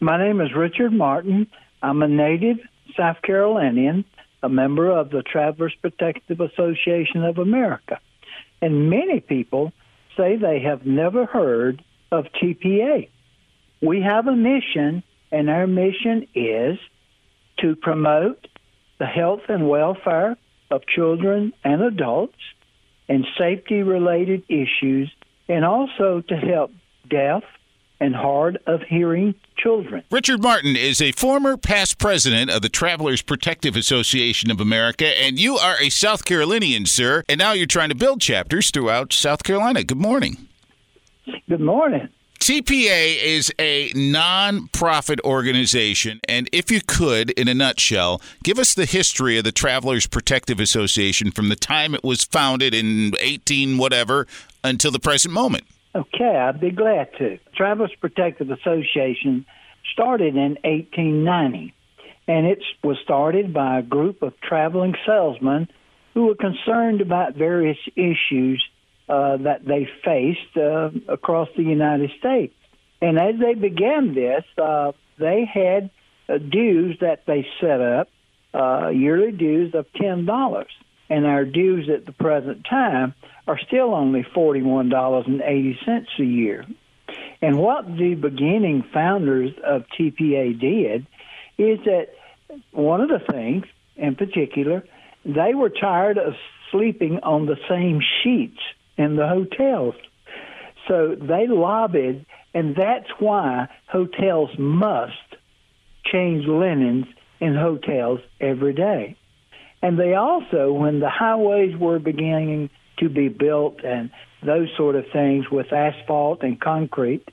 My name is Richard Martin. I'm a native South Carolinian, a member of the Travelers Protective Association of America. And many people say they have never heard of TPA. We have a mission, and our mission is to promote the health and welfare of children and adults and safety-related issues, and also to help deaf and hard of hearing children. Richard Martin is a former past president of the Travelers Protective Association of America, and you are a South Carolinian, sir, and now you're trying to build chapters throughout South Carolina. Good morning. Good morning. TPA is a non-profit organization, and if you could, in a nutshell, give us the history of the Travelers Protective Association from the time it was founded in 18 whatever until the present moment. Okay, I'd be glad to. Travelers Protective Association started in 1890, and it was started by a group of traveling salesmen who were concerned about various issues that they faced across the United States. And as they began this, they had dues that they set up, yearly dues of $10. And our dues at the present time are still only $41.80 a year. And what the beginning founders of TPA did is that one of the things in particular, they were tired of sleeping on the same sheets in the hotels. So they lobbied, and that's why hotels must change linens in hotels every day. And they also, when the highways were beginning to be built and those sort of things with asphalt and concrete,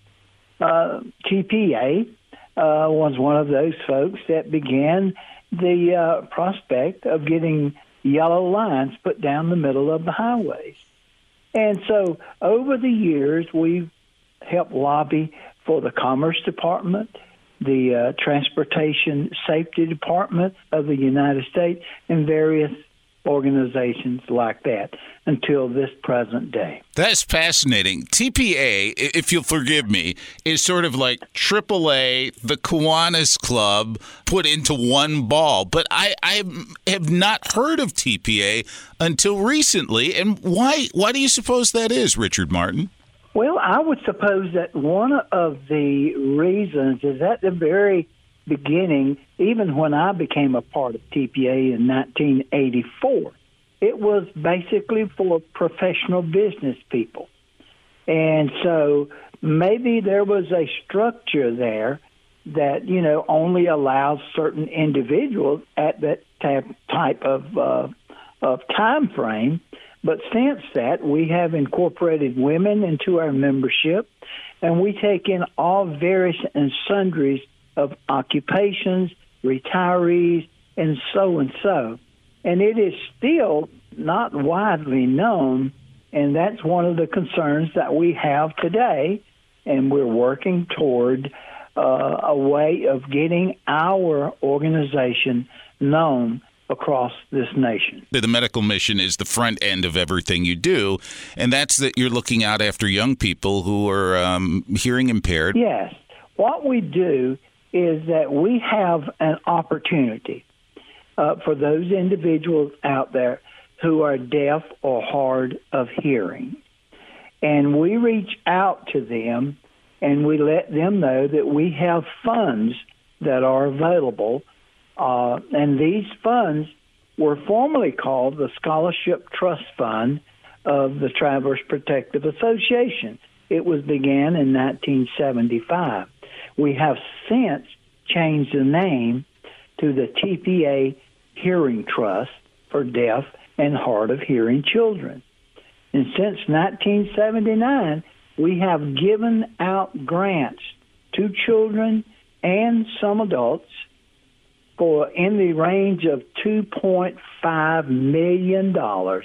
TPA was one of those folks that began the prospect of getting yellow lines put down the middle of the highways. And so over the years, we've helped lobby for the Commerce Department, the Transportation Safety Department of the United States, and various organizations like that until this present day. That's fascinating. TPA, if you'll forgive me, is sort of like AAA, the Kiwanis Club, put into one ball. But I have not heard of TPA until recently. And why do you suppose that is, Richard Martin? Well, I would suppose that one of the reasons is at the very beginning, even when I became a part of TPA in 1984, it was basically for professional business people. And so maybe there was a structure there that, only allows certain individuals at that type of time frame. But since that, we have incorporated women into our membership, and we take in all various and sundries of occupations, retirees, and so and so. And it is still not widely known, and that's one of the concerns that we have today, and we're working toward a way of getting our organization known across this nation. The medical mission is the front end of everything you do, and that's that you're looking out after young people who are hearing impaired. Yes. What we do is that we have an opportunity for those individuals out there who are deaf or hard of hearing. And we reach out to them and we let them know that we have funds that are available. And these funds were formerly called the Scholarship Trust Fund of the Travelers Protective Association. It was began in 1975. We have since changed the name to the TPA Hearing Trust for Deaf and Hard of Hearing Children. And since 1979, we have given out grants to children and some adults for in the range of $2.5 million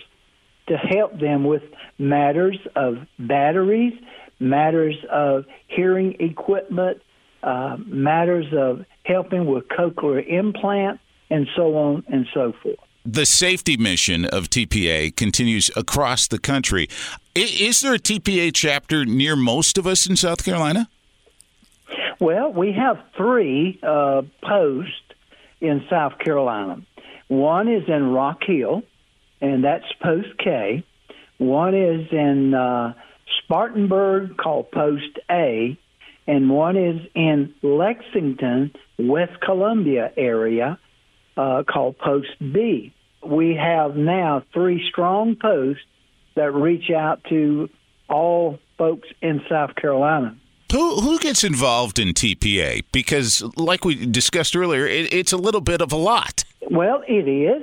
to help them with matters of batteries, matters of hearing equipment, matters of helping with cochlear implants, and so on and so forth. The safety mission of TPA continues across the country. Is there a TPA chapter near most of us in South Carolina? Well, we have three posts in South Carolina. One is in Rock Hill, and that's Post K. One is in Spartanburg, called Post A, and one is in Lexington, West Columbia area, called Post B. We have now three strong posts that reach out to all folks in South Carolina. Who gets involved in TPA? Because, like we discussed earlier, it's a little bit of a lot. Well, it is.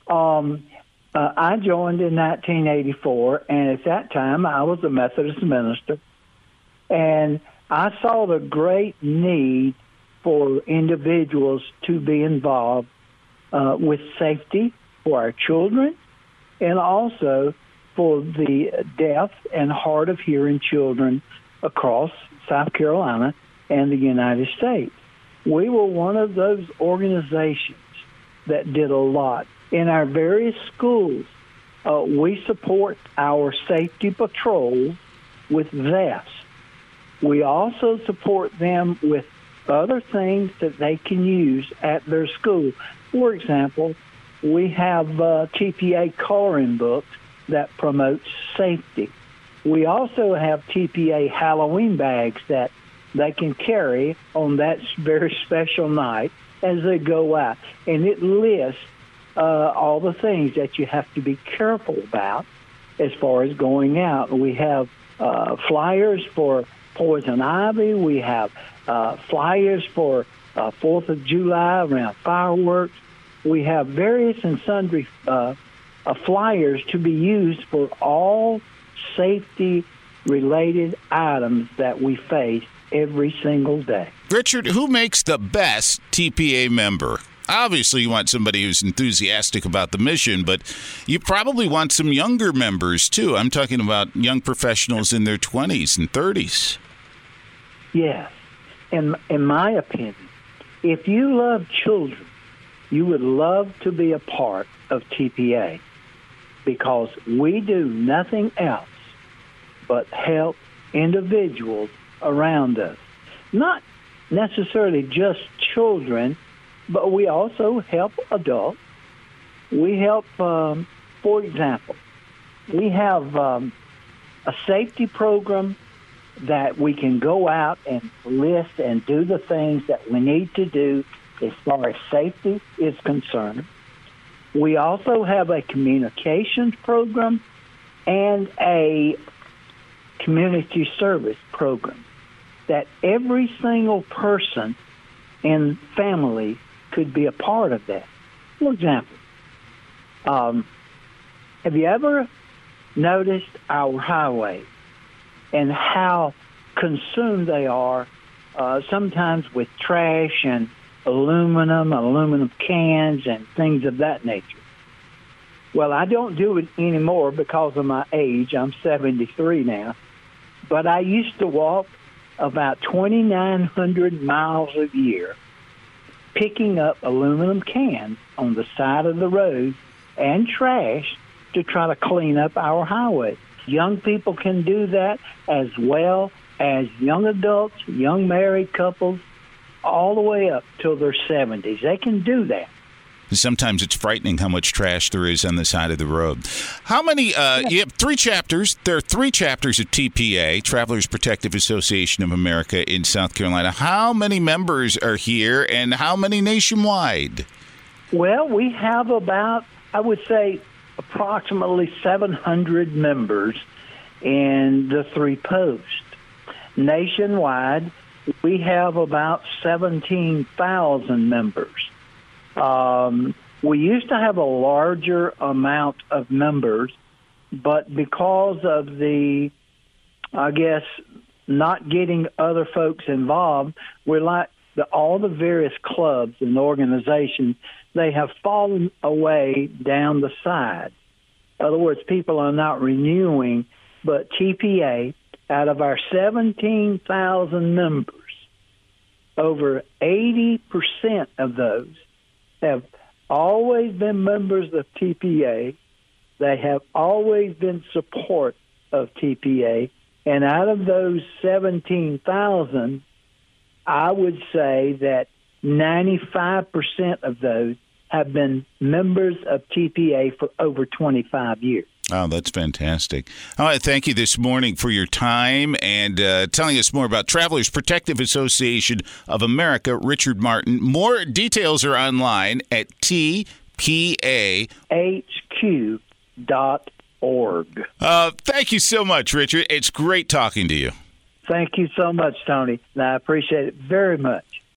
I joined in 1984, and at that time I was a Methodist minister, and I saw the great need for individuals to be involved with safety for our children and also for the deaf and hard of hearing children across South Carolina and the United States. We were one of those organizations that did a lot. In our various schools, we support our safety patrols with vests. We also support them with other things that they can use at their school. For example, we have TPA coloring books that promotes safety. We also have TPA Halloween bags that they can carry on that very special night as they go out. And it lists all the things that you have to be careful about as far as going out. We have flyers for poison ivy. We have flyers for 4th of July around fireworks. We have various and sundry flyers to be used for all safety-related items that we face every single day. Richard, who makes the best TPA member? Obviously, you want somebody who's enthusiastic about the mission, but you probably want some younger members, too. I'm talking about young professionals in their 20s and 30s. Yes. In my opinion, if you love children, you would love to be a part of TPA because we do nothing else but help individuals around us. Not necessarily just children, but we also help adults. We help, for example, we have a safety program that we can go out and list and do the things that we need to do as far as safety is concerned. We also have a communications program and a community service program that every single person and family could be a part of that. For example, have you ever noticed our highways and how consumed they are sometimes with trash and aluminum cans and things of that nature? Well, I don't do it anymore because of my age. I'm 73 now. But I used to walk about 2,900 miles a year picking up aluminum cans on the side of the road and trash to try to clean up our highways. Young people can do that as well as young adults, young married couples, all the way up till their 70s. They can do that. Sometimes it's frightening how much trash there is on the side of the road. How many, you have 3 chapters. There are 3 chapters of TPA, Travelers Protective Association of America in South Carolina. How many members are here and how many nationwide? Well, we have about, I would say, approximately 700 members in the 3 posts. Nationwide, we have about 17,000 members. We used to have a larger amount of members, but because of the, I guess, not getting other folks involved, we're like all the various clubs and organizations, they have fallen away down the side. In other words, people are not renewing, but TPA, out of our 17,000 members, over 80% of those have always been members of TPA. They have always been support of TPA. And out of those 17,000, I would say that 95% of those have been members of TPA for over 25 years. Oh, that's fantastic. I want to thank you this morning for your time and telling us more about Travelers Protective Association of America, Richard Martin. More details are online at tpahq.org. Thank you so much, Richard. It's great talking to you. Thank you so much, Tony. And I appreciate it very much.